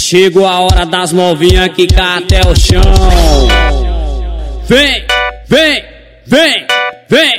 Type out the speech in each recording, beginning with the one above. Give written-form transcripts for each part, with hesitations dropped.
Chegou a hora das novinhas quicar até o chão. Vem, vem, vem, vem.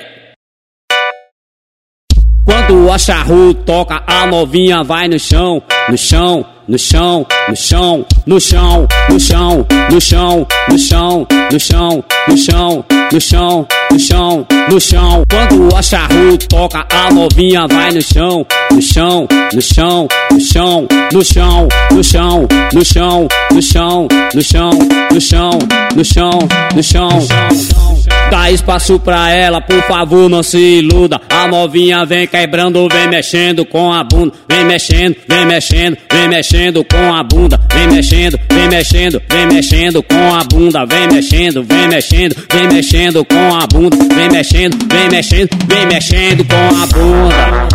Quando a charru toca, a novinha vai no chão, no chão, no chão, no chão, no chão, no chão, no chão, no chão, no chão, no chão, no chão, no chão, no chão. Quando a charru toca, a novinha vai no chão, no chão, no chão, no chão, no chão, no chão, no chão, no chão, no chão, no chão, no chão, no chão. Dá espaço pra ela, por favor, não se iluda. A novinha vem quebrando, vem mexendo com a bunda. Vem mexendo, vem mexendo, vem mexendo com a bunda. Vem mexendo, vem mexendo, vem mexendo com a bunda. Vem mexendo, vem mexendo, vem mexendo com a bunda. Vem mexendo, vem mexendo, vem mexendo com a bunda.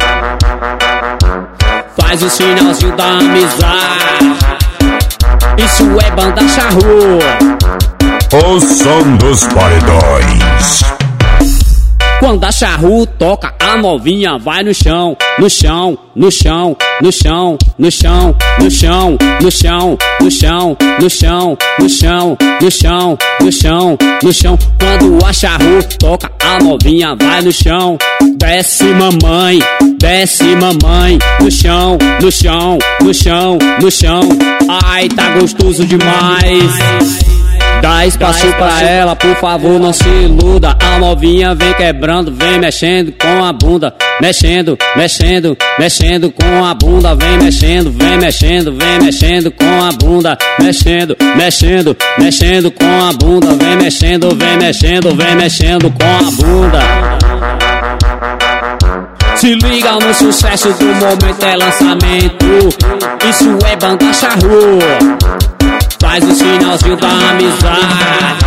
Faz o sinalzinho da amizade. Isso é banda charru. O som dos paredões. Quando a charru toca, a novinha vai no chão, no chão, no chão, no chão, no chão, no chão, no chão, no chão, no chão, no chão, no chão, no chão, no chão. Quando a charru toca, a novinha vai no chão. Desce mamãe, no chão, no chão, no chão, no chão. Ai, tá gostoso demais. Dá espaço pra ela, por favor, não se iluda. A novinha vem quebrando, vem mexendo com a bunda. Mexendo, mexendo, mexendo com a bunda. Vem mexendo, vem mexendo, vem mexendo com a bunda. Mexendo, mexendo, mexendo com a bunda. Vem mexendo, vem mexendo, vem mexendo com a bunda. Se liga no sucesso do momento, é lançamento. Isso é banda charru. Faz o sinalzinho da amizade.